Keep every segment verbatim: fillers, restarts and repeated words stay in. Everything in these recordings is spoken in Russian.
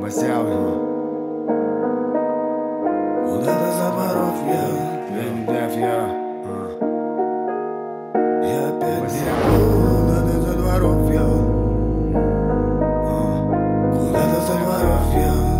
Васял его. Куда-то за дворов я, Вендев я. я опять бегу. Куда-то за дворов я, куда-то за дворов я.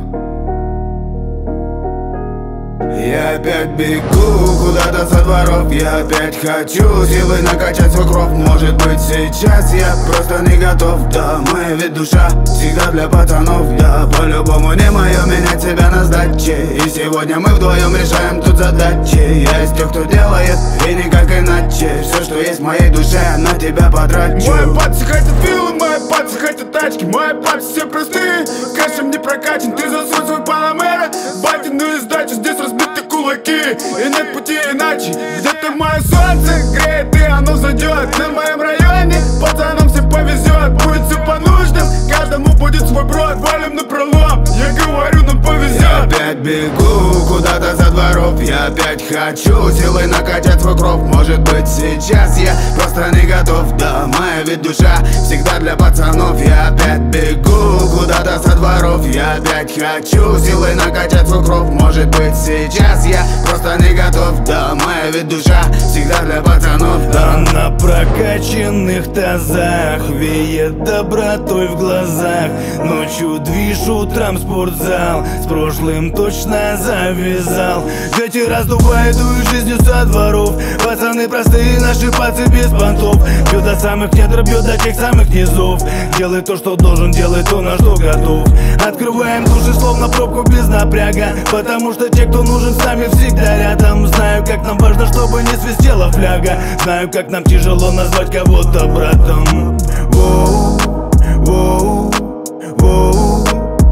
Я опять бегу куда-то со дворов, я опять хочу силы накачать свой кровь. Может быть сейчас я просто не готов, да, моя ведь душа всегда для пацанов. Я по-любому не мое менять себя на сдаче, и сегодня мы вдвоем решаем тут задачи. Я из тех, кто делает, и никак иначе. Все, что есть в моей душе, на тебя потрачу. Мои пальцы хотят виллы, мои пальцы хотят тачки. Мои пальцы все простые, кэшем не прокачан. Ты засунь свой панамера, батиную сдачу. Здесь разбиты кулаки, и нет пути иначе. Где-то мое солнце греет, и оно взойдет. На моем районе пацанам всем повезет. Будет все по нуждам, каждому будет свой брод. Валим на пролом, я говорю, нам повезет. Я опять бегу куда-то за дворов, я опять хочу силой накачать свой кровь. Может быть сейчас я просто не готов, да, моя ведь душа всегда для пацанов. Я опять бегу куда-то со дворов, я опять хочу силой накачать свой кровь. Может быть сейчас я просто не готов, да, моя ведь душа всегда для пацанов, да. На прокачанных тазах веет добротой в глазах. Ночью движ, утром спортзал, с прошлым точно завязал. Ветер раздувает дует жизнью со дворов. Пацаны простые, наши пальцы без понтов. Бьет до самых недров, бьет до тех самых низов. Делай то, что должен, делай то, на что готов. Открываем души, словно пробку без напряга, потому что те, кто нужен, с нами всегда рядом. Знаю, как нам важно, чтобы не свистела фляга. Знаю, как нам тяжело назвать кого-то братом. Воу, воу, воу.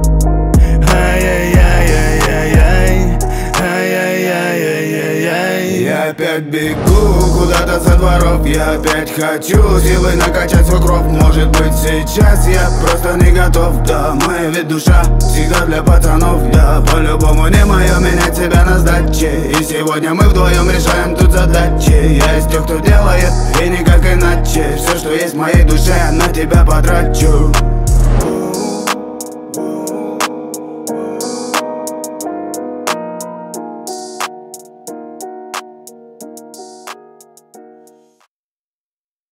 Ай-яй-яй-яй-яй-яй. Ай-яй-яй-яй-яй-яй. Я опять бегу куда-то со дворов, я опять хочу силой накачать свой кровь. Может быть сейчас я просто не готов, да, моя ведь душа всегда для пацанов. Я по-любому не мое менять себя на сдаче, и сегодня мы вдвоем решаем тут задачи. Я из тех, кто делает, и никак иначе. Все, что есть в моей душе, на тебя потрачу.